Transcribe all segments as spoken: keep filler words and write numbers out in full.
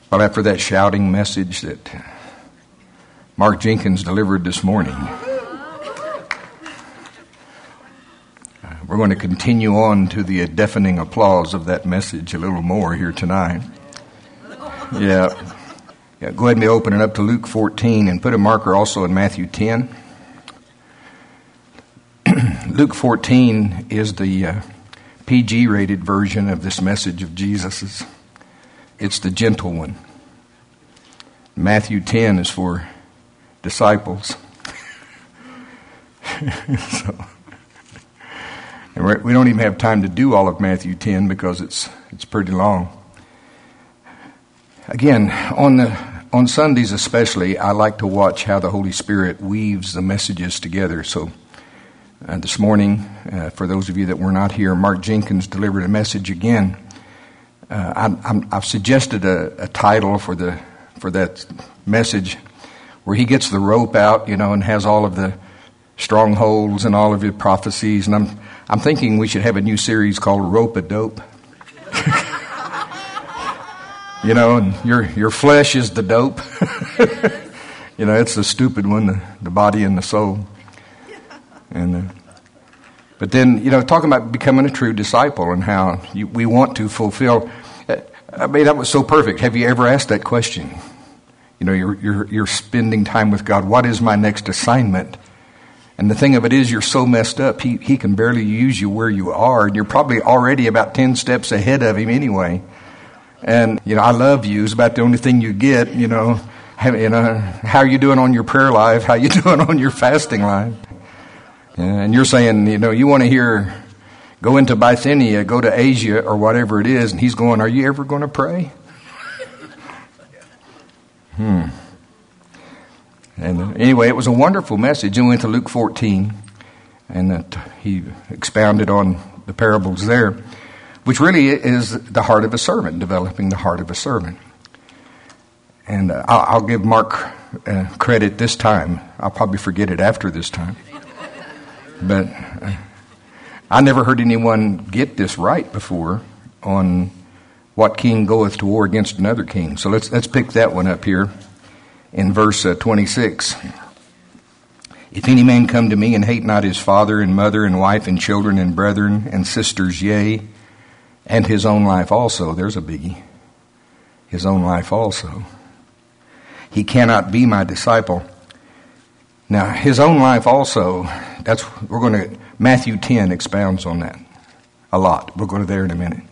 Well, after that shouting message that Mark Jenkins delivered this morning, we're going to continue on to the deafening applause of that message a little more here tonight. Yeah. yeah. Go ahead and open it up to Luke fourteen and put a marker also in Matthew ten. Luke fourteen is the uh, P G-rated version of this message of Jesus's. It's the gentle one. Matthew ten is for disciples. so, and we're, we don't even have time to do all of Matthew ten because it's it's pretty long. Again, on the on Sundays especially, I like to watch how the Holy Spirit weaves the messages together. So uh, this morning, uh, for those of you that were not here, Mark Jenkins delivered a message again. Uh, I'm, I'm, I've suggested a, a title for the for that message where he gets the rope out, you know, and has all of the strongholds and all of the prophecies. And I'm I'm thinking we should have a new series called Rope-a-Dope. you know, and your your flesh is the dope. you know, it's the stupid one, the, the body and the soul. And uh, but then, you know, talking about becoming a true disciple and how you, we want to fulfill. I mean, that was so perfect. Have you ever asked that question? You know, you're you're you're spending time with God. What is my next assignment? And the thing of it is, you're so messed up. He he can barely use you where you are, and you're probably already about ten steps ahead of him anyway. And you know, I love you is about the only thing you get. You know, have, you know, how are you doing on your prayer life? How you doing on your fasting life? And you're saying, you know, you want to hear, go into Bithynia, go to Asia, or whatever it is, and he's going, are you ever going to pray? Hmm. And uh, anyway, it was a wonderful message. And we went to Luke fourteen, and uh, he expounded on the parables there, which really is the heart of a servant, developing the heart of a servant. And uh, I'll, I'll give Mark uh, credit this time. I'll probably forget it after this time. But uh, I never heard anyone get this right before on what king goeth to war against another king. So let's let's pick that one up here in verse uh, twenty-six. If any man come to me and hate not his father and mother and wife and children and brethren and sisters, yea, and his own life also, there's a biggie, his own life also, he cannot be my disciple. Now, his own life also, that's, we're going to, Matthew ten expounds on that a lot. We'll go to there in a minute.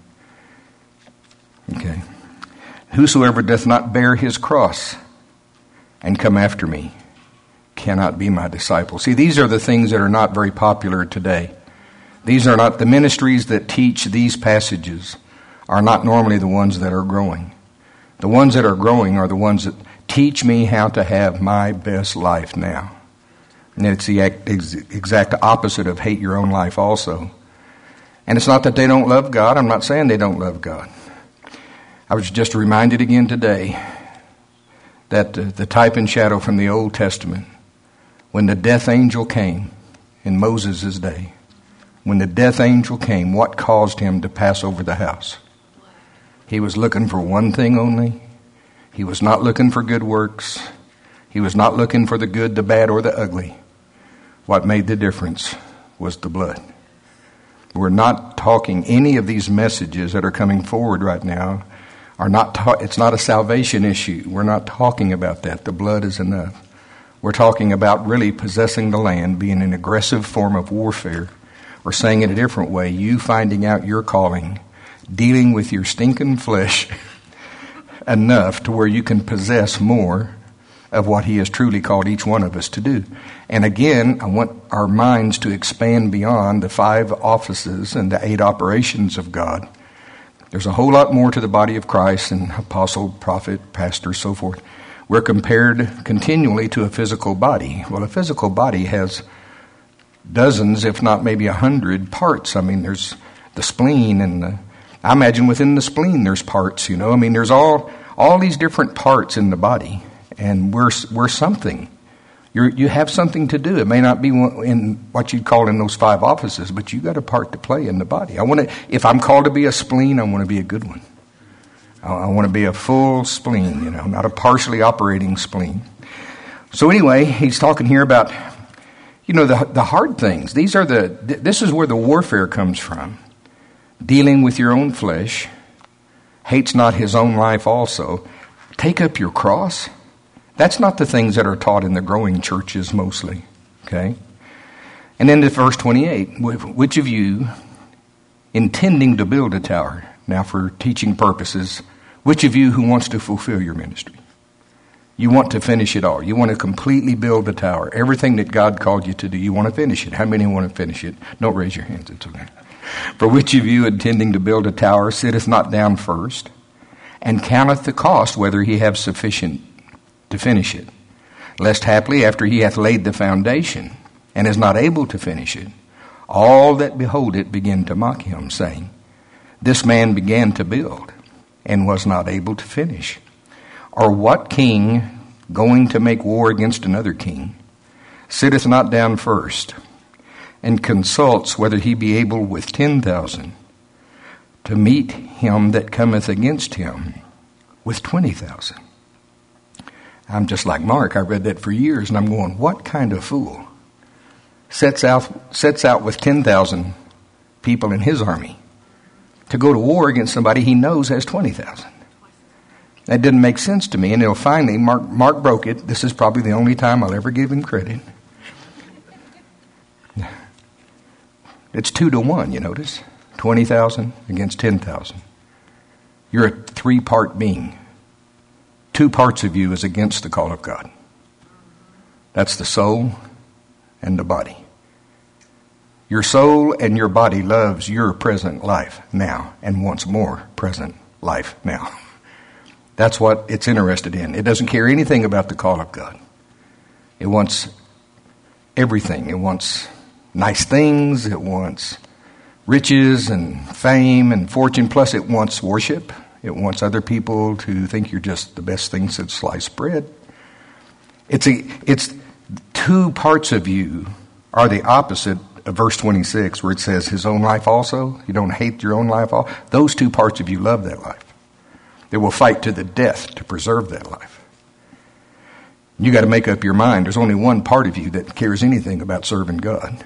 Okay. Whosoever doth not bear his cross and come after me cannot be my disciple. See, these are the things that are not very popular today. These are not, the ministries that teach these passages are not normally the ones that are growing. The ones that are growing are the ones that teach me how to have my best life now. And it's the exact opposite of hate your own life also. And it's not that they don't love God. I'm not saying they don't love God. I was just reminded again today that the type and shadow from the Old Testament, when the death angel came in Moses' day, when the death angel came, what caused him to pass over the house? He was looking for one thing only. He was not looking for good works. He was not looking for the good, the bad, or the ugly. What made the difference was the blood. We're not talking, any of these messages that are coming forward right now are not, ta- it's not a salvation issue. We're not talking about that. The blood is enough. We're talking about really possessing the land, being an aggressive form of warfare, or saying it a different way, you finding out your calling, dealing with your stinking flesh enough to where you can possess more of what he has truly called each one of us to do. And again, I want our minds to expand beyond the five offices and the eight operations of God. There's a whole lot more to the body of Christ than apostle, prophet, pastor, so forth. We're compared continually to a physical body. Well, a physical body has dozens, if not maybe a hundred parts. I mean, there's the spleen and the, I imagine within the spleen there's parts, you know. I mean, there's all all these different parts in the body. And we're we're something. You're, you have something to do. It may not be in what you'd call in those five offices, but you got a part to play in the body. I want to. If I'm called to be a spleen, I want to be a good one. I, I want to be a full spleen, you know, not a partially operating spleen. So anyway, he's talking here about, you know, the the hard things. These are the, this is where the warfare comes from. Dealing with your own flesh, hates not his own life also. Take up your cross. That's not the things that are taught in the growing churches mostly, okay? And then to verse twenty-eight, which of you, intending to build a tower, now for teaching purposes, which of you who wants to fulfill your ministry? You want to finish it all. You want to completely build the tower. Everything that God called you to do, you want to finish it. How many want to finish it? Don't raise your hands. It's okay. For which of you, intending to build a tower, sitteth not down first, and counteth the cost, whether he have sufficient to finish it? Lest haply, after he hath laid the foundation, and is not able to finish it, all that behold it begin to mock him, saying, This man began to build, and was not able to finish. Or what king, going to make war against another king, sitteth not down first, and consults whether he be able with ten thousand to meet him that cometh against him with twenty thousand? I'm just like Mark. I read that for years, and I'm going, what kind of fool sets out sets out with ten thousand people in his army to go to war against somebody he knows has twenty thousand? That didn't make sense to me. And then finally, Mark, Mark broke it. This is probably the only time I'll ever give him credit. It's two to one, you notice? twenty thousand against ten thousand. You're a three-part being. Two parts of you is against the call of God. That's the soul and the body. Your soul and your body loves your present life now and wants more present life now. That's what it's interested in. It doesn't care anything about the call of God. It wants everything. It wants nice things. It wants riches and fame and fortune. Plus it wants worship. It wants other people to think you're just the best thing since sliced bread. It's a, it's two parts of you are the opposite of verse twenty-six, where it says his own life also. You don't hate your own life. All those two parts of you love that life. They will fight to the death to preserve that life. You got to make up your mind. There's only one part of you that cares anything about serving God.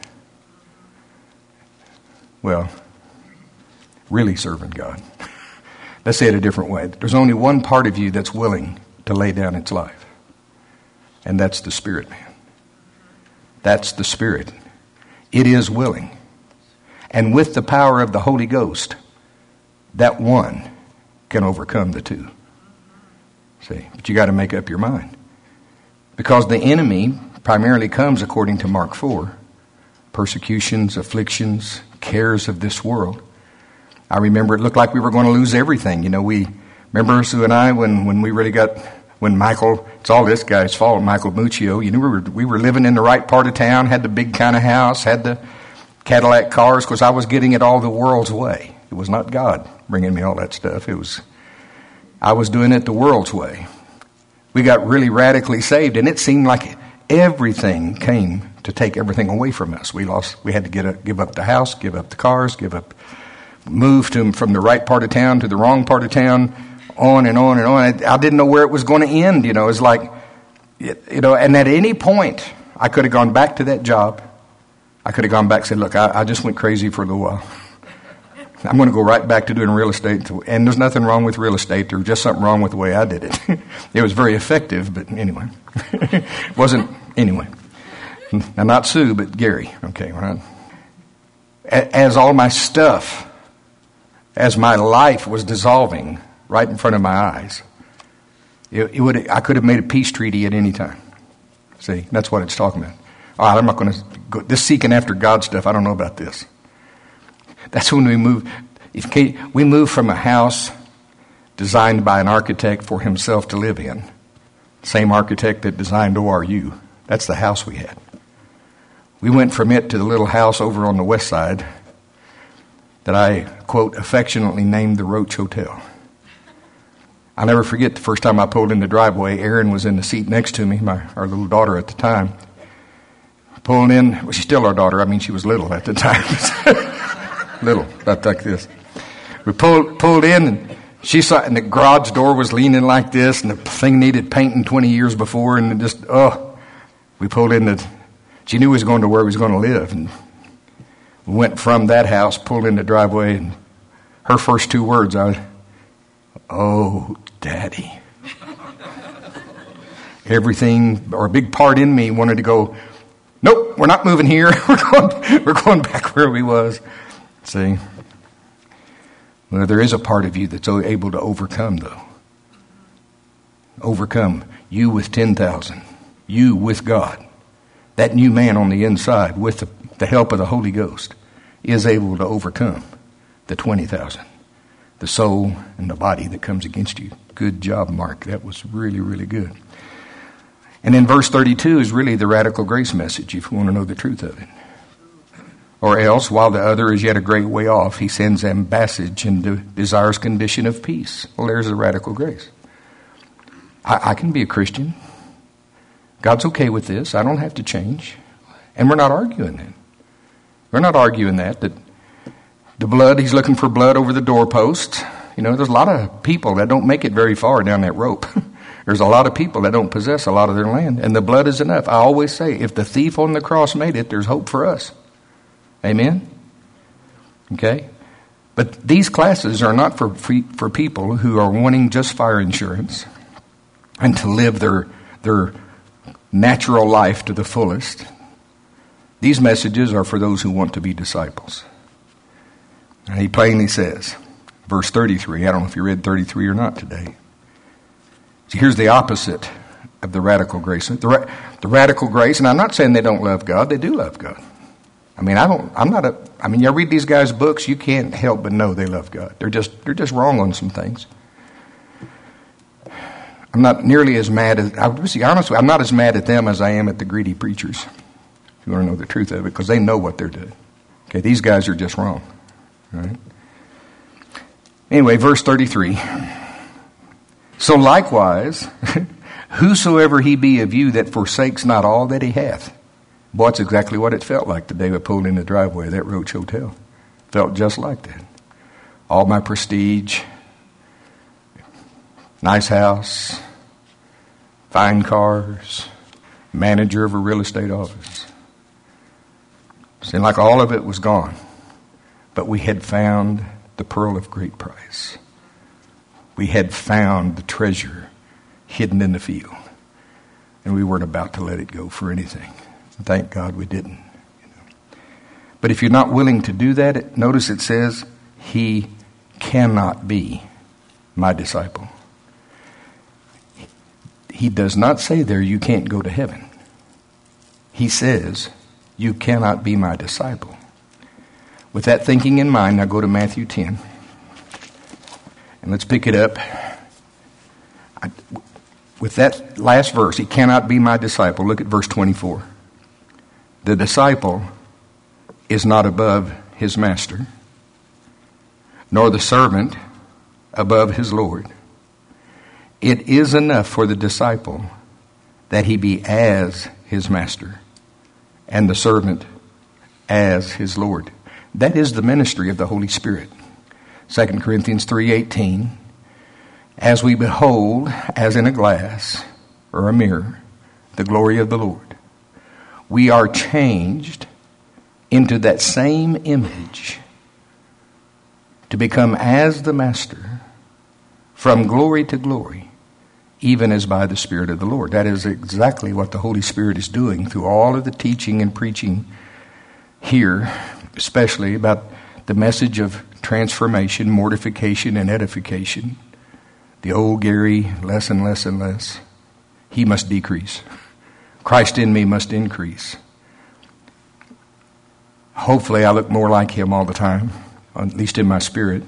Well, really serving God. Let's say it a different way. There's only one part of you that's willing to lay down its life. And that's the spirit man. That's the spirit. It is willing. And with the power of the Holy Ghost, that one can overcome the two. See, but you got to make up your mind. Because the enemy primarily comes, according to Mark four, persecutions, afflictions, cares of this world. I remember it looked like we were going to lose everything. You know, we remember Sue and I when, when we really got, when Michael, it's all this guy's fault, Michael Muccio. You know, we were we were living in the right part of town, had the big kind of house, had the Cadillac cars, because I was getting it all the world's way. It was not God bringing me all that stuff. It was, I was doing it the world's way. We got really radically saved, and it seemed like everything came to take everything away from us. We lost. We had to get a, give up the house, give up the cars, give up, move to, from the right part of town to the wrong part of town, on and on and on. I, I didn't know where it was going to end. You know, it was like, you know, and at any point, I could have gone back to that job. I could have gone back and said, look, I, I just went crazy for a little while. I'm going to go right back to doing real estate. And there's nothing wrong with real estate. There was just something wrong with the way I did it. It was very effective, but anyway. It wasn't, anyway. Now, not Sue, but Gary. Okay, right? As all my stuff, as my life was dissolving right in front of my eyes, it, it would I could have made a peace treaty at any time. See, that's what it's talking about. All right, I'm not going to go, this seeking after God stuff, I don't know about this. That's when we move. If we move from a house designed by an architect for himself to live in, same architect that designed O R U. That's the house we had. We went from it to the little house over on the west side that I, quote, affectionately named the Roach Hotel. I'll never forget the first time I pulled in the driveway. Erin was in the seat next to me, my our little daughter at the time. Pulling in, well, she's still our daughter. I mean, she was little at the time. Little, about like this. We pulled pulled in, and She saw, and the garage door was leaning like this, and the thing needed painting twenty years before, and it just, oh, we pulled in the, she knew we was going to where we was going to live, and we went from that house, pulled in the driveway, and her first two words, I was, oh, Daddy. Everything, or a big part in me wanted to go, nope, we're not moving here. we're going, we're going back where we was. See? Well, there is a part of you that's able to overcome, though. Overcome. You with ten thousand. You with God. That new man on the inside, with the, the help of the Holy Ghost, is able to overcome the twenty thousand. The soul and the body that comes against you. Good job, Mark. That was really, really good. And then verse thirty-two is really the radical grace message, if you want to know the truth of it. Or else, while the other is yet a great way off, he sends ambassage and de- desires condition of peace. Well, there's the radical grace. I, I can be a Christian. God's okay with this. I don't have to change. And we're not arguing that. We're not arguing that, that the blood, he's looking for blood over the doorpost. You know, there's a lot of people that don't make it very far down that rope. There's a lot of people that don't possess a lot of their land. And the blood is enough. I always say, if the thief on the cross made it, there's hope for us. Amen? Okay? But these classes are not for for people who are wanting just fire insurance and to live their their natural life to the fullest. These messages are for those who want to be disciples. And he plainly says, verse thirty-three, I don't know if you read thirty-three or not today. So here's the opposite of the radical grace. The, ra- the radical grace, and I'm not saying they don't love God, they do love God. I mean, I don't, I'm not a, I mean, you read these guys' books, you can't help but know they love God. They're just, they're just wrong on some things. I'm not nearly as mad as, I'll be honest with you, I'm not as mad at them as I am at the greedy preachers. If you want to know the truth of it, because they know what they're doing. Okay, these guys are just wrong. All right? Anyway, verse thirty-three. So likewise, whosoever he be of you that forsakes not all that he hath. Boy, that's exactly what it felt like the day we pulled in the driveway of that Roach Hotel. Felt just like that. All my prestige, nice house, fine cars, manager of a real estate office. Seemed like all of it was gone. But we had found the pearl of great price. We had found the treasure hidden in the field. And we weren't about to let it go for anything. Thank God we didn't. You know. But if you're not willing to do that, it, notice it says, he cannot be my disciple. He does not say there, you can't go to heaven. He says, you cannot be my disciple. With that thinking in mind, now go to Matthew ten. And let's pick it up. I, with that last verse, he cannot be my disciple. Look at verse twenty-four. The disciple is not above his master, nor the servant above his Lord. It is enough for the disciple that he be as his master, and the servant as his Lord. That is the ministry of the Holy Spirit. Second Corinthians three eighteen. As we behold, as in a glass or a mirror, the glory of the Lord, we are changed into that same image to become as the Master from glory to glory, even as by the Spirit of the Lord. That is exactly what the Holy Spirit is doing through all of the teaching and preaching here, especially about the message of transformation, mortification, and edification. The old Gary, less and less and less. He must decrease. Christ in me must increase. Hopefully I look more like him all the time, at least in my spirit.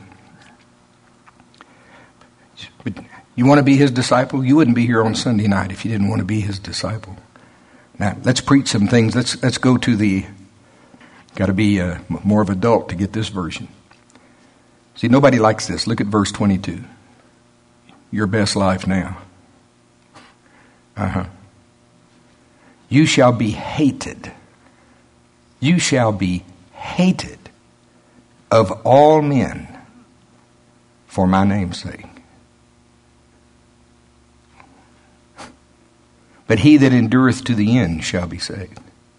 But you want to be his disciple? You wouldn't be here on Sunday night if you didn't want to be his disciple. Now, let's preach some things. Let's let's go to the, got to be uh, more of an adult to get this version. See, nobody likes this. Look at verse twenty-two. Your best life now. Uh-huh. You shall be hated. You shall be hated of all men for my name's sake. But he that endureth to the end shall be saved.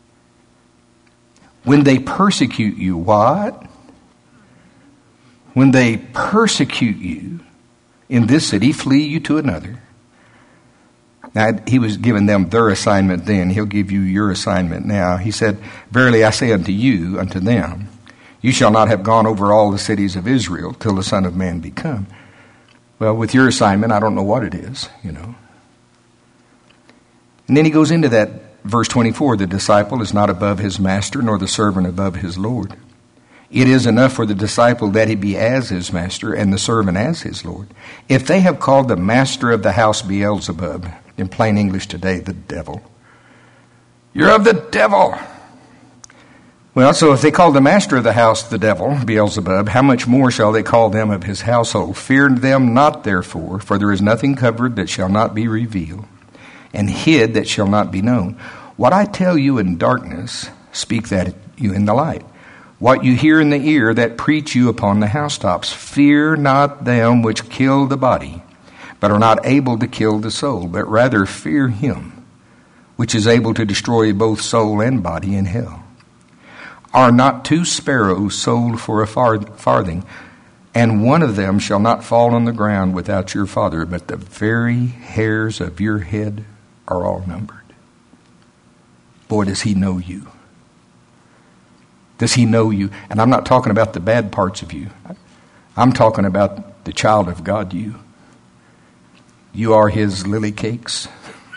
When they persecute you, what? When they persecute you in this city, flee you to another. Now, he was giving them their assignment then. He'll give you your assignment now. He said, verily I say unto you, unto them, you shall not have gone over all the cities of Israel till the Son of Man be come. Well, with your assignment, I don't know what it is, you know. And then he goes into that verse twenty-four, the disciple is not above his master, nor the servant above his Lord. It is enough for the disciple that he be as his master, and the servant as his Lord. If they have called the master of the house Beelzebub, in plain English today, the devil, you're of the devil. Well, so if they call the master of the house the devil, Beelzebub, how much more shall they call them of his household? Fear them not, therefore, for there is nothing covered that shall not be revealed, and hid that shall not be known. What I tell you in darkness, speak that you in the light. What you hear in the ear, that preach you upon the housetops. Fear not them which kill the body, but are not able to kill the soul, but rather fear him, which is able to destroy both soul and body in hell. Are not two sparrows sold for a farthing, and one of them shall not fall on the ground without your Father, but the very hairs of your head are all numbered. Boy, does he know you. Does he know you? And I'm not talking about the bad parts of you. I'm talking about the child of God, you. You are his lily cakes.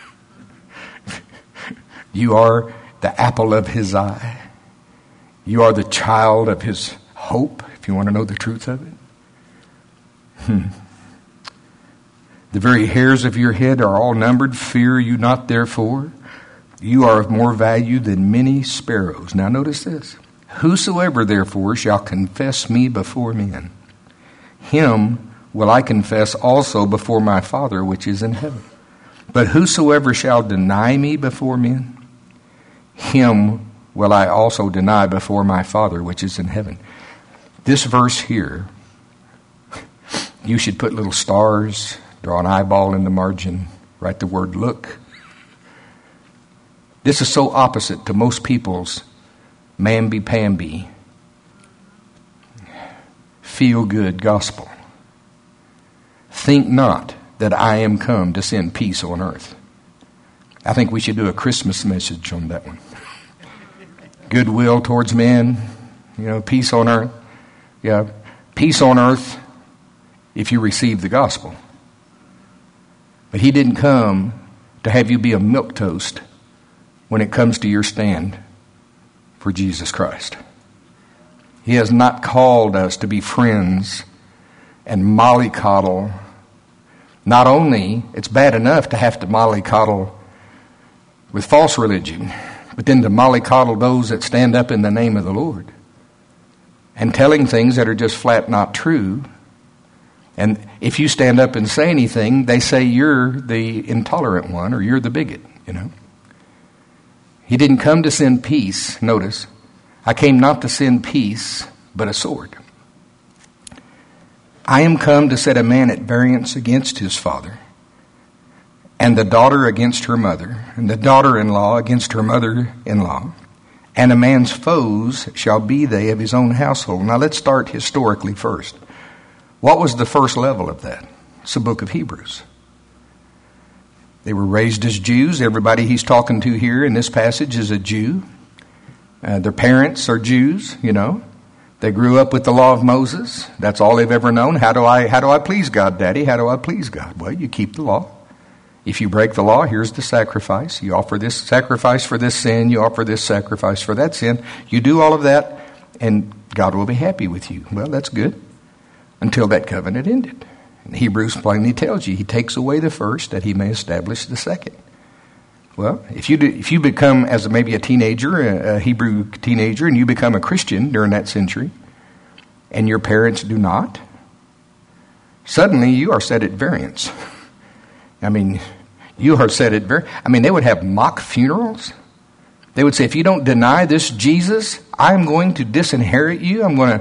You are the apple of his eye. You are the child of his hope, if you want to know the truth of it. Hmm. The very hairs of your head are all numbered. Fear you not, therefore. You are of more value than many sparrows. Now notice this. Whosoever therefore shall confess me before men, him will I confess also before my Father which is in heaven. But whosoever shall deny me before men, him will I also deny before my Father which is in heaven. This verse here, you should put little stars, draw an eyeball in the margin, write the word look. This is so opposite to most people's mamby-pamby, feel-good gospel. Think not that I am come to send peace on earth. I think we should do a Christmas message on that one. Goodwill towards men, you know, peace on earth. Yeah, peace on earth if you receive the gospel. But he didn't come to have you be a milquetoast when it comes to your stand for Jesus Christ. He has not called us to be friends and mollycoddle. Not only, it's bad enough to have to mollycoddle with false religion, but then to mollycoddle those that stand up in the name of the Lord and telling things that are just flat not true. And if you stand up and say anything, they say you're the intolerant one or you're the bigot, you know. He didn't come to send peace. Notice, I came not to send peace, but a sword. I am come to set a man at variance against his father, and the daughter against her mother, and the daughter-in-law against her mother-in-law, and a man's foes shall be they of his own household. Now let's start historically first. What was the first level of that? It's the book of Hebrews. They were raised as Jews. Everybody he's talking to here in this passage is a Jew. Uh, their parents are Jews, you know. They grew up with the law of Moses. That's all they've ever known. How do I how do I please God, Daddy? How do I please God? Well, you keep the law. If you break the law, here's the sacrifice. You offer this sacrifice for this sin. You offer this sacrifice for that sin. You do all of that, and God will be happy with you. Well, that's good. Until that covenant ended. And Hebrews plainly tells you, he takes away the first that he may establish the second. Well, if you do, if you become, as a, maybe a teenager, a, a Hebrew teenager, and you become a Christian during that century, and your parents do not, suddenly you are set at variance. I mean, you are set at variance. I mean, they would have mock funerals. They would say, if you don't deny this Jesus, I'm going to disinherit you. I'm going to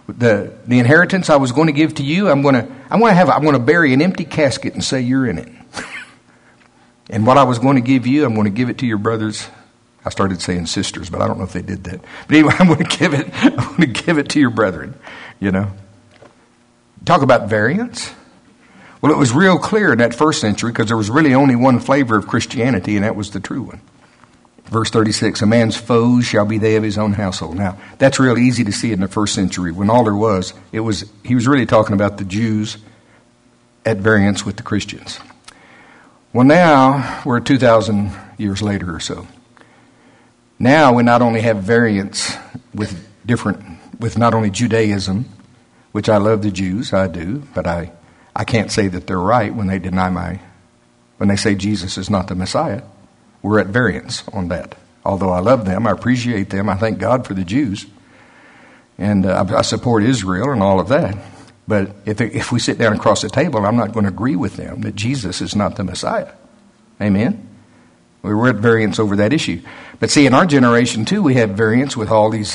The the inheritance I was going to give to you, I'm going to I'm going to have I'm going to bury an empty casket and say you're in it. And what I was going to give you, I'm going to give it to your brothers. I started saying sisters, but I don't know if they did that. But anyway, I'm going to give it I'm going to give it to your brethren, you know. Talk about variance. Well, it was real clear in that first century because there was really only one flavor of Christianity, and that was the true one. Verse thirty-six, a man's foes shall be they of his own household. Now, that's real easy to see in the first century when all there was, it was he was really talking about the Jews at variance with the Christians. Well, now, we're two thousand years later or so. Now we not only have variance with different, with not only Judaism, which I love the Jews, I do, but I, I can't say that they're right when they deny my, when they say Jesus is not the Messiah. We're at variance on that. Although I love them, I appreciate them, I thank God for the Jews, and uh, I support Israel and all of that. But if if we sit down across the table, I'm not going to agree with them that Jesus is not the Messiah. Amen? We were at variance over that issue. But see, in our generation, too, we have variance with all these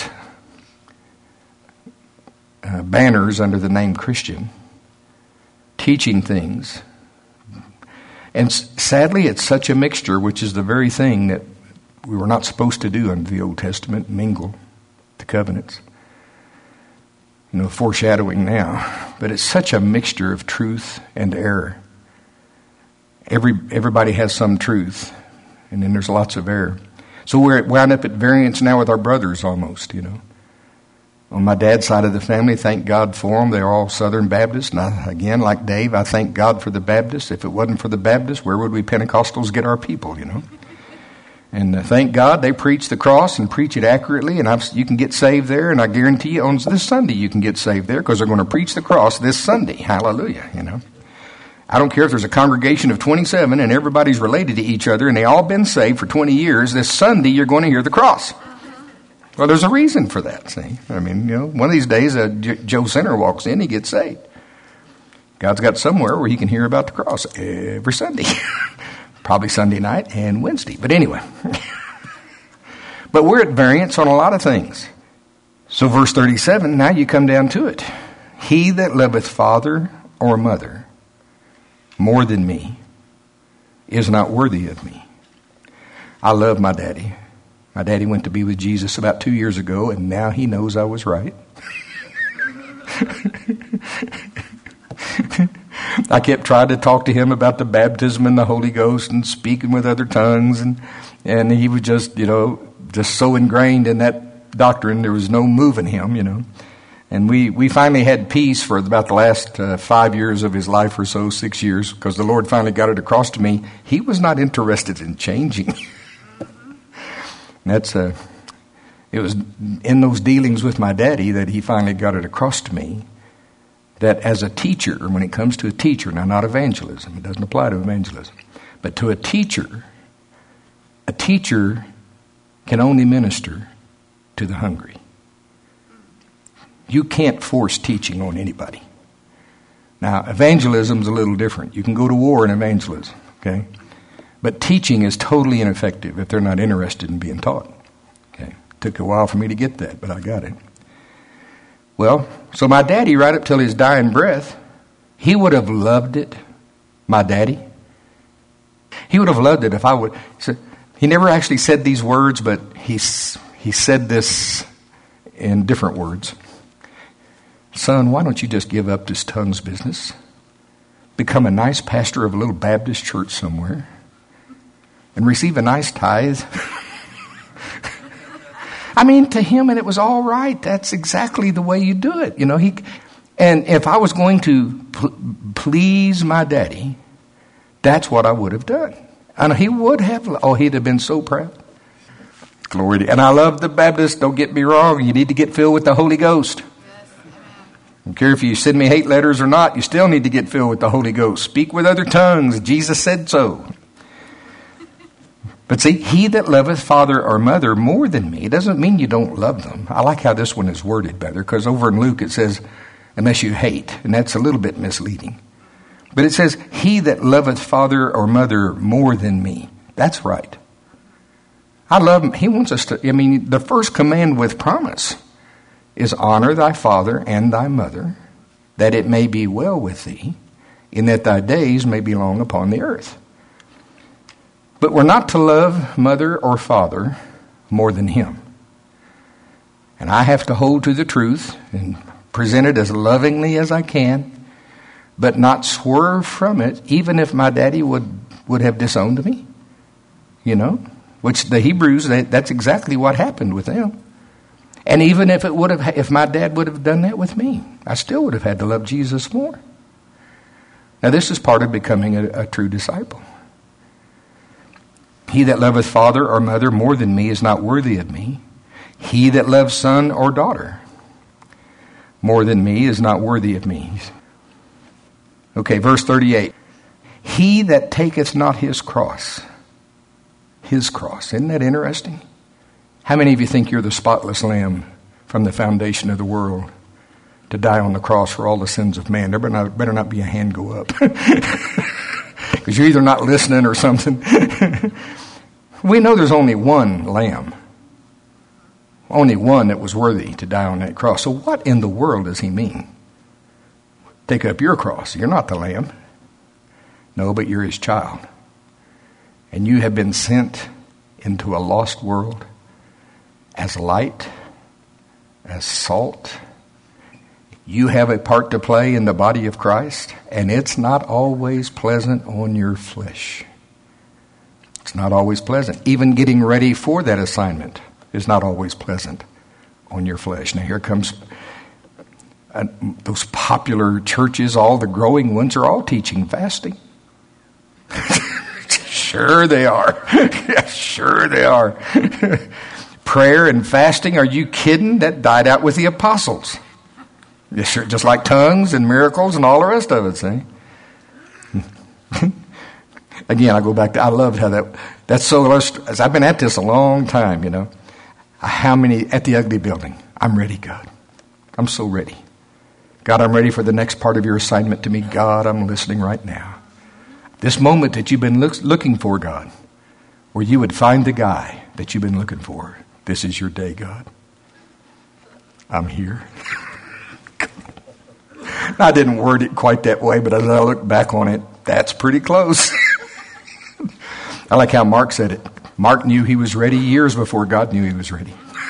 uh, banners under the name Christian, teaching things. And sadly, it's such a mixture, which is the very thing that we were not supposed to do under the Old Testament, mingle the covenants. You know, foreshadowing now. But it's such a mixture of truth and error. Every Everybody has some truth, and then there's lots of error. So we're wound up at variance now with our brothers almost, you know. On my dad's side of the family, thank God for them. They're all Southern Baptists. And I, again, like Dave, I thank God for the Baptists. If it wasn't for the Baptists, where would we Pentecostals get our people, you know? And uh, thank God they preach the cross and preach it accurately. And I've, you can get saved there. And I guarantee you on this Sunday you can get saved there because they're going to preach the cross this Sunday. Hallelujah, you know. I don't care if there's a congregation of twenty-seven and everybody's related to each other and they all been saved for twenty years. This Sunday you're going to hear the cross. Well, there's a reason for that, see. I mean, you know, one of these days uh, J- Joe Center walks in, he gets saved. God's got somewhere where he can hear about the cross every Sunday. Probably Sunday night and Wednesday. But anyway. But we're at variance on a lot of things. So verse thirty-seven, now you come down to it. He that loveth father or mother more than me is not worthy of me. I love my daddy. My daddy went to be with Jesus about two years ago, and now he knows I was right. I kept trying to talk to him about the baptism in the Holy Ghost and speaking with other tongues, and and he was just, you know, just so ingrained in that doctrine, there was no moving him, you know. And we, we finally had peace for about the last uh, five years of his life or so, six years, because the Lord finally got it across to me. He was not interested in changing. That's uh, it was in those dealings with my daddy that he finally got it across to me that as a teacher, when it comes to a teacher, now not evangelism, it doesn't apply to evangelism, but to a teacher, a teacher can only minister to the hungry. You can't force teaching on anybody. Now, evangelism's a little different. You can go to war in evangelism, okay? But teaching is totally ineffective if they're not interested in being taught. Okay, took a while for me to get that, but I got it. Well, so my daddy, right up till his dying breath, he would have loved it. My daddy, he would have loved it if I would. So he never actually said these words, but he he said this in different words. Son, why don't you just give up this tongues business, become a nice pastor of a little Baptist church somewhere, and receive a nice tithe? I mean, to him, and it was all right. That's exactly the way you do it. You know, he, and if I was going to pl- please my daddy, that's what I would have done. And he would have, oh, he'd have been so proud. Glory to, and I love the Baptists. Don't get me wrong. You need to get filled with the Holy Ghost. I don't care if you send me hate letters or not, you still need to get filled with the Holy Ghost. Speak with other tongues. Jesus said so. But see, he that loveth father or mother more than me, it doesn't mean you don't love them. I like how this one is worded better, because over in Luke it says, unless you hate, and that's a little bit misleading. But it says, he that loveth father or mother more than me. That's right. I love him. He wants us to, I mean, the first command with promise is honor thy father and thy mother, that it may be well with thee, in that thy days may be long upon the earth. But we're not to love mother or father more than him. And I have to hold to the truth and present it as lovingly as I can, but not swerve from it, even if my daddy would, would have disowned me. You know, which the Hebrews, that, that's exactly what happened with them. And even if it would have, if my dad would have done that with me, I still would have had to love Jesus more. Now, this is part of becoming a, a true disciple. He that loveth father or mother more than me is not worthy of me. He that loves son or daughter more than me is not worthy of me. Okay, verse thirty-eight. He that taketh not his cross, his cross. Isn't that interesting? How many of you think you're the spotless lamb from the foundation of the world to die on the cross for all the sins of man? There better not, better not be a hand go up. Because you're either not listening or something. We know there's only one lamb. Only one that was worthy to die on that cross. So what in the world does he mean? Take up your cross. You're not the lamb. No, but you're his child. And you have been sent into a lost world as light, as salt. You have a part to play in the body of Christ, and it's not always pleasant on your flesh. It's not always pleasant. Even getting ready for that assignment is not always pleasant on your flesh. Now here comes uh, those popular churches, all the growing ones are all teaching fasting. Sure they are. Yeah, sure they are. Prayer and fasting, are you kidding? That died out with the apostles. Yes, sure, just like tongues and miracles and all the rest of it, see? Again, I go back to, I loved how that, that's so, as I've been at this a long time, you know. How many, at the Ugly Building, I'm ready, God. I'm so ready. God, I'm ready for the next part of your assignment to me. God, I'm listening right now. This moment that you've been look, looking for, God, where you would find the guy that you've been looking for. This is your day, God. I'm here. I didn't word it quite that way, but as I look back on it, that's pretty close. I like how Mark said it. Mark knew he was ready years before God knew he was ready.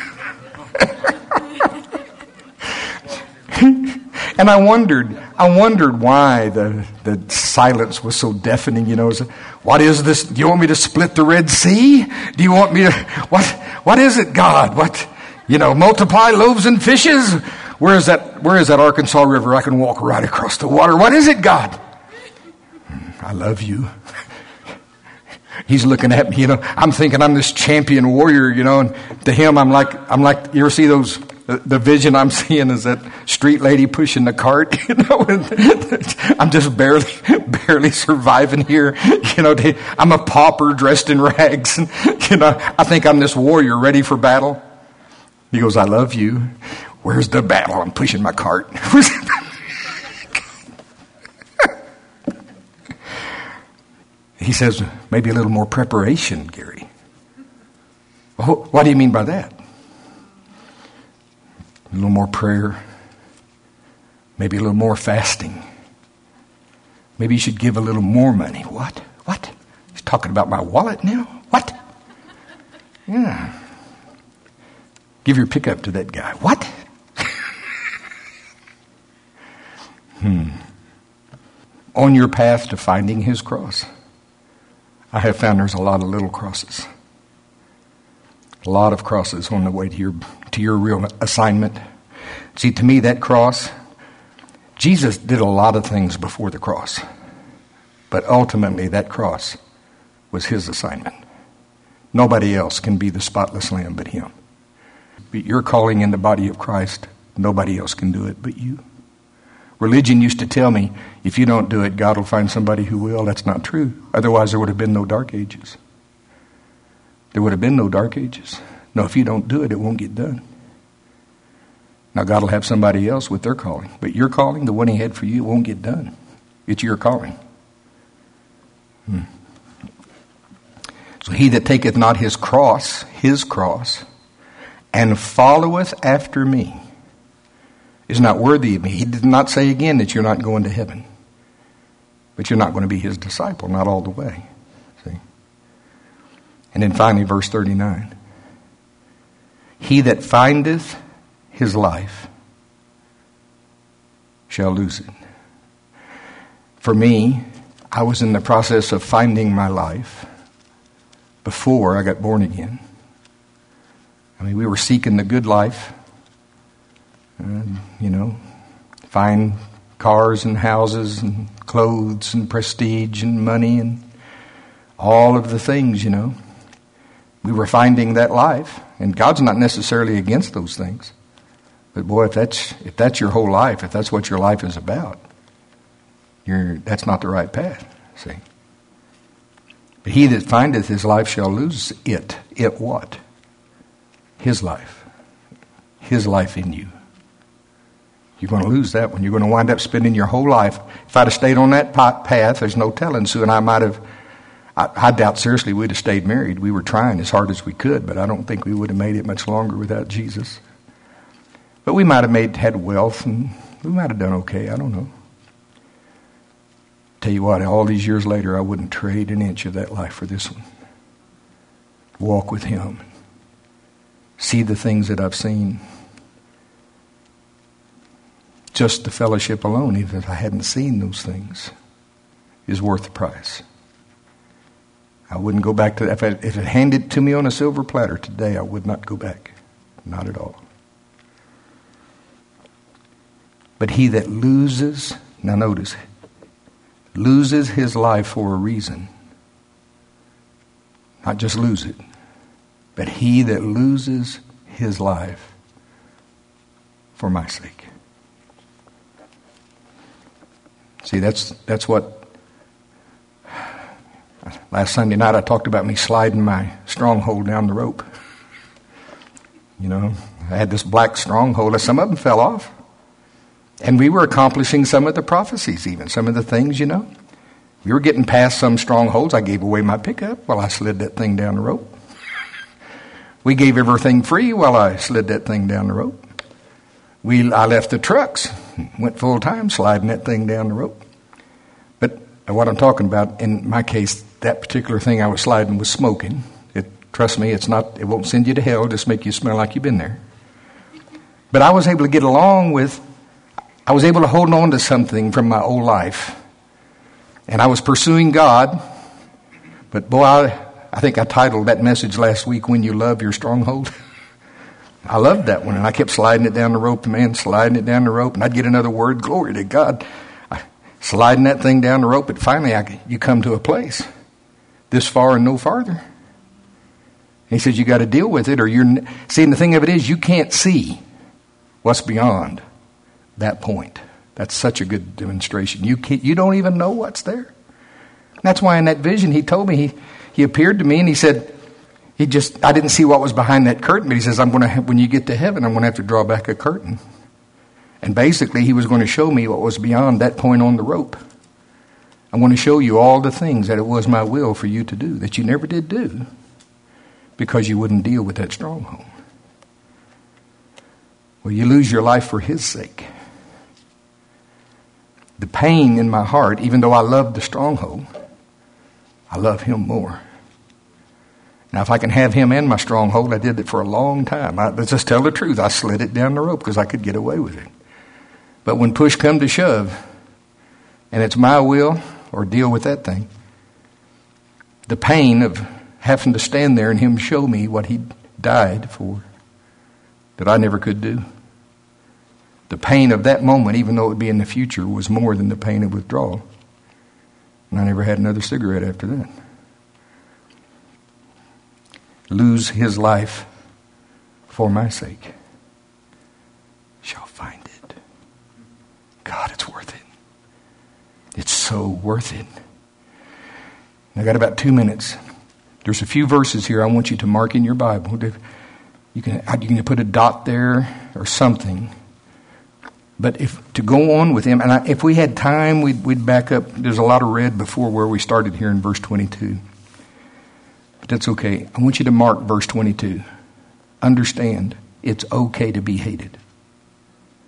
And I wondered, I wondered why the, the silence was so deafening. You know, what is this? Do you want me to split the Red Sea? Do you want me to, what, what is it, God? What, you know, multiply loaves and fishes? Where is that, where is that Arkansas River? I can walk right across the water. What is it, God? I love you. He's looking at me, you know, I'm thinking I'm this champion warrior, you know, and to him, I'm like, I'm like, you ever see those, the, the vision I'm seeing is that street lady pushing the cart, you know, and I'm just barely, barely surviving here, you know, they, I'm a pauper dressed in rags, and, you know, I think I'm this warrior ready for battle. He goes, I love you. Where's the battle? I'm pushing my cart. He says, maybe a little more preparation, Gary. Well, what do you mean by that? A little more prayer. Maybe a little more fasting. Maybe you should give a little more money. What? What? He's talking about my wallet now? What? Yeah. Give your pickup to that guy. What? hmm. On your path to finding his cross, I have found there's a lot of little crosses. A lot of crosses on the way to your to your real assignment. See, to me, that cross, Jesus did a lot of things before the cross. But ultimately, that cross was his assignment. Nobody else can be the spotless lamb but him. But you're calling in the body of Christ. Nobody else can do it but you. Religion used to tell me, if you don't do it, God will find somebody who will. That's not true. Otherwise, there would have been no dark ages. There would have been no dark ages. No, if you don't do it, it won't get done. Now, God will have somebody else with their calling. But your calling, the one he had for you, it won't get done. It's your calling. Hmm. So he that taketh not his cross, his cross, and followeth after me. is not worthy of me. He did not say again that you're not going to heaven. But you're not going to be his disciple, not all the way. See? And then finally, verse thirty-nine. He that findeth his life shall lose it. For me, I was in the process of finding my life before I got born again. I mean, we were seeking the good life. And, you know, find cars and houses and clothes and prestige and money and all of the things, you know. We were finding that life. And God's not necessarily against those things. But boy, if that's if that's your whole life, if that's what your life is about, you're that's not the right path, see. But he that findeth his life shall lose it. It what? His life. His life in you. You're going to lose that one. You're going to wind up spending your whole life. If I'd have stayed on that path, there's no telling. Sue and I might have, I, I doubt seriously we'd have stayed married. We were trying as hard as we could, but I don't think we would have made it much longer without Jesus. But we might have made had wealth, and we might have done okay. I don't know. Tell you what, all these years later, I wouldn't trade an inch of that life for this one. Walk with him. See the things that I've seen. Just the fellowship alone, even if I hadn't seen those things, is worth the price. I wouldn't go back to that. If it, if it handed to me on a silver platter today, I would not go back. Not at all. But he that loses, now notice, loses his life for a reason. Not just lose it, but he that loses his life for my sake. See, that's that's what, last Sunday night I talked about me sliding my stronghold down the rope. You know, I had this black stronghold. Some of them fell off. And we were accomplishing some of the prophecies even, some of the things, you know. We were getting past some strongholds. I gave away my pickup while I slid that thing down the rope. We gave everything free while I slid that thing down the rope. We, I left the trucks, went full time sliding that thing down the rope. But what I'm talking about, in my case, that particular thing I was sliding was smoking. It, trust me, it's not. It won't send you to hell, just make you smell like you've been there. But I was able to get along with, I was able to hold on to something from my old life. And I was pursuing God. But boy, I, I think I titled that message last week, When You Love Your Stronghold. I loved that one, and I kept sliding it down the rope, man, sliding it down the rope, and I'd get another word, glory to God. I, sliding that thing down the rope, but finally I, you come to a place, this far and no farther. He says you got to deal with it, or you're, see, and the thing of it is, you can't see what's beyond that point. That's such a good demonstration. You can't, you don't even know what's there. That's why in that vision he told me, he, he appeared to me and he said, He just, I didn't see what was behind that curtain, but he says, I'm going to, have, when you get to heaven, I'm going to have to draw back a curtain. And basically, he was going to show me what was beyond that point on the rope. I'm going to show you all the things that it was my will for you to do, that you never did do, because you wouldn't deal with that stronghold. Well, you lose your life for his sake. The pain in my heart, even though I love the stronghold, I love him more. Now, if I can have him and my stronghold, I did it for a long time. I, let's just tell the truth. I slid it down the rope because I could get away with it. But when push come to shove, and it's my will or deal with that thing, the pain of having to stand there and him show me what he died for that I never could do, the pain of that moment, even though it would be in the future, was more than the pain of withdrawal. And I never had another cigarette after that. Lose his life for my sake, shall find it. God, it's worth it. It's so worth it. I got about two minutes. There's a few verses here I want you to mark in your Bible. You can you can put a dot there or something. But if to go on with him, and I, if we had time, we'd, we'd back up. There's a lot of red before where we started here in verse twenty-two. But that's okay. I want you to mark verse twenty-two. Understand, it's okay to be hated.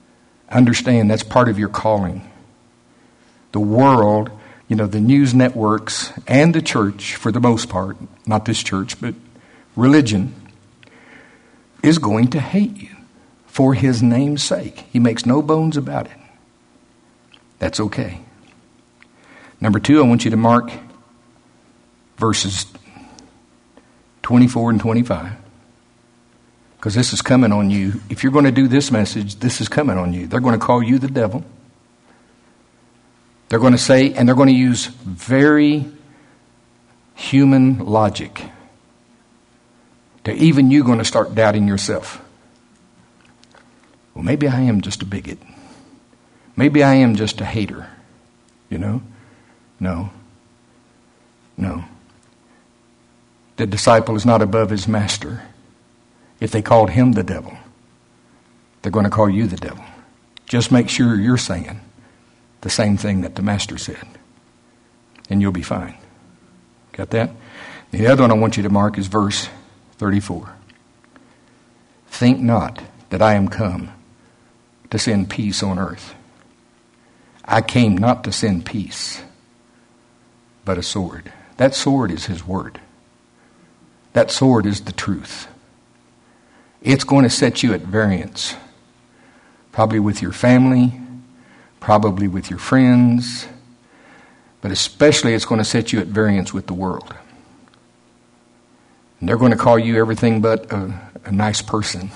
Understand that's part of your calling. The world, you know, the news networks and the church, for the most part, not this church, but religion, is going to hate you for his name's sake. He makes no bones about it. That's okay. Number two, I want you to mark verses twenty-four and twenty-five. Because this is coming on you. If you're going to do this message, this is coming on you. They're going to call you the devil. They're going to say, and they're going to use very human logic. To even you going to start doubting yourself. Well, maybe I am just a bigot. Maybe I am just a hater. You know? No. No. The disciple is not above his master. If they called him the devil, they're going to call you the devil. Just make sure you're saying the same thing that the master said, and you'll be fine. Got that? The other one I want you to mark is verse thirty-four. Think not that I am come to send peace on earth. I came not to send peace, but a sword. That sword is his word. That sword is the truth. It's going to set you at variance, probably with your family, probably with your friends, but especially it's going to set you at variance with the world. And they're going to call you everything but a, a nice person.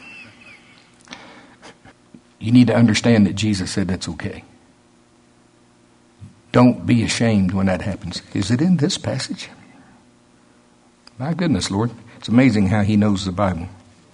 You need to understand that Jesus said that's okay. Don't be ashamed when that happens. Is it in this passage? My goodness, Lord. It's amazing how he knows the Bible.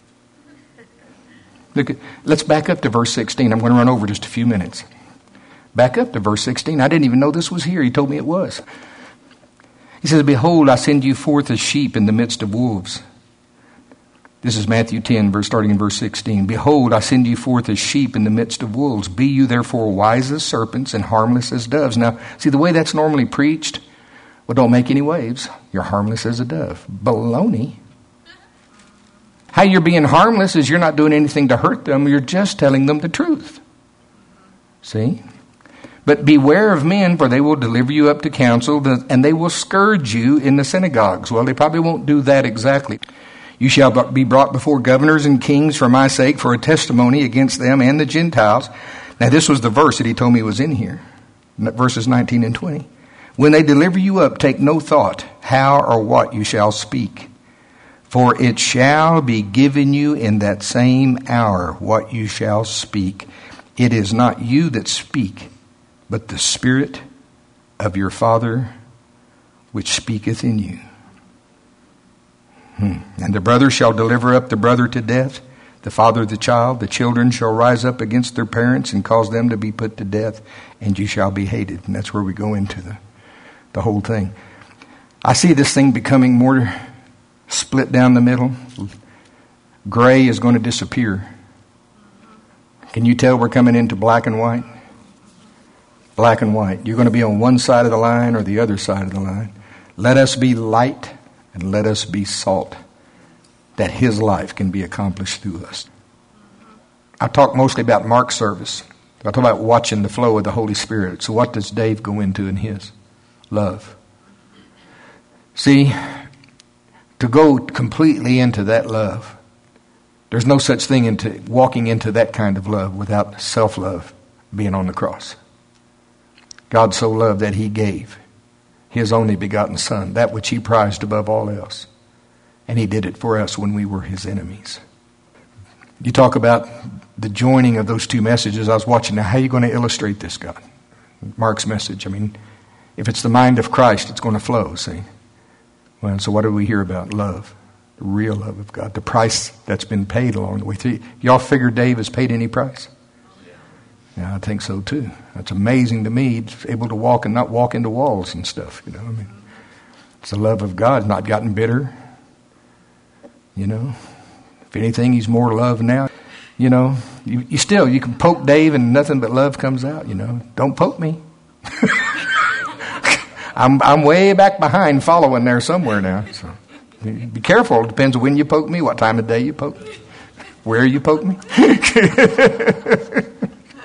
Look at, let's back up to verse sixteen. I'm going to run over just a few minutes. Back up to verse sixteen. I didn't even know this was here. He told me it was. He says, behold, I send you forth as sheep in the midst of wolves. This is Matthew ten, verse starting in verse sixteen. Behold, I send you forth as sheep in the midst of wolves. Be you therefore wise as serpents and harmless as doves. Now, see the way that's normally preached? Well, don't make any waves. You're harmless as a dove. Baloney. How you're being harmless is you're not doing anything to hurt them. You're just telling them the truth. See? But beware of men, for they will deliver you up to council, and they will scourge you in the synagogues. Well, they probably won't do that exactly. You shall be brought before governors and kings for my sake, for a testimony against them and the Gentiles. Now, this was the verse that he told me was in here. Verses nineteen and twenty. When they deliver you up, take no thought how or what you shall speak. For it shall be given you in that same hour what you shall speak. It is not you that speak, but the Spirit of your Father which speaketh in you. Hmm. And the brother shall deliver up the brother to death, the father the child. The children shall rise up against their parents and cause them to be put to death, and you shall be hated. And that's where we go into the, the whole thing. I see this thing becoming more split down the middle. Gray is going to disappear. Can you tell we're coming into black and white? Black and white. You're going to be on one side of the line or the other side of the line. Let us be light and let us be salt, that his life can be accomplished through us. I talk mostly about Mark's service. I talk about watching the flow of the Holy Spirit. So what does Dave go into in his? Love. See, to go completely into that love, there's no such thing into walking into that kind of love without self-love being on the cross. God so loved that he gave his only begotten Son, that which he prized above all else. And he did it for us when we were his enemies. You talk about the joining of those two messages. I was watching now. How are you going to illustrate this, God? Mark's message. I mean, if it's the mind of Christ, it's going to flow, see? Well, so what do we hear about? Love. The real love of God. The price that's been paid along the way through. Y'all figure Dave has paid any price? Yeah, I think so too. That's amazing to me. He's able to walk and not walk into walls and stuff. You know, I mean, it's the love of God. Not gotten bitter. You know, if anything, he's more love now. You know, you, you still you can poke Dave and nothing but love comes out. You know, don't poke me. I'm I'm way back behind, following there somewhere now. So be careful. It depends on when you poke me, what time of day you poke me, where you poke me.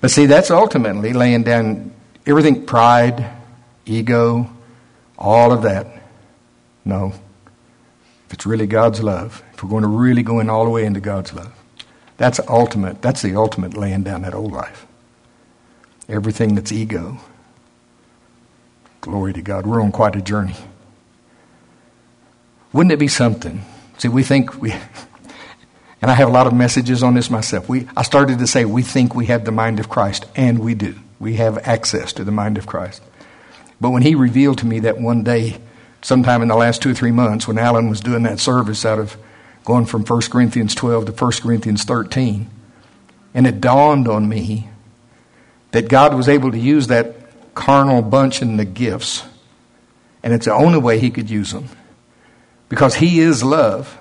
But see, that's ultimately laying down everything, pride, ego, all of that. No. If it's really God's love, if we're going to really go in all the way into God's love, that's ultimate. That's the ultimate laying down that old life. Everything that's ego. Glory to God. We're on quite a journey. Wouldn't it be something? See, we think we, and I have a lot of messages on this myself. We, I started to say we think we have the mind of Christ, and we do. We have access to the mind of Christ. But when he revealed to me that one day, sometime in the last two or three months, when Alan was doing that service out of going from First Corinthians twelve to First Corinthians thirteen, and it dawned on me that God was able to use that carnal bunch in the gifts, and it's the only way he could use them. Because he is love.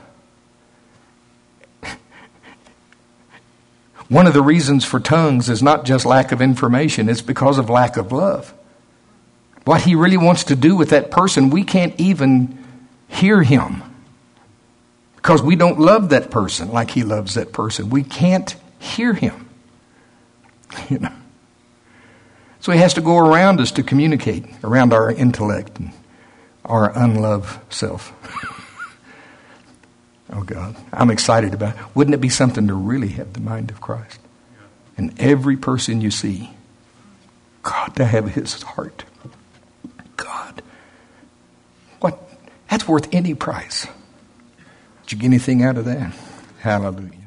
One of the reasons for tongues is not just lack of information, it's because of lack of love. What he really wants to do with that person, we can't even hear him. Because we don't love that person like he loves that person. We can't hear him. You know. So he has to go around us to communicate, around our intellect and our unloved self. Oh God, I'm excited about it. Wouldn't it be something to really have the mind of Christ? And every person you see, God, to have his heart. God. What? That's worth any price. Did you get anything out of that? Hallelujah.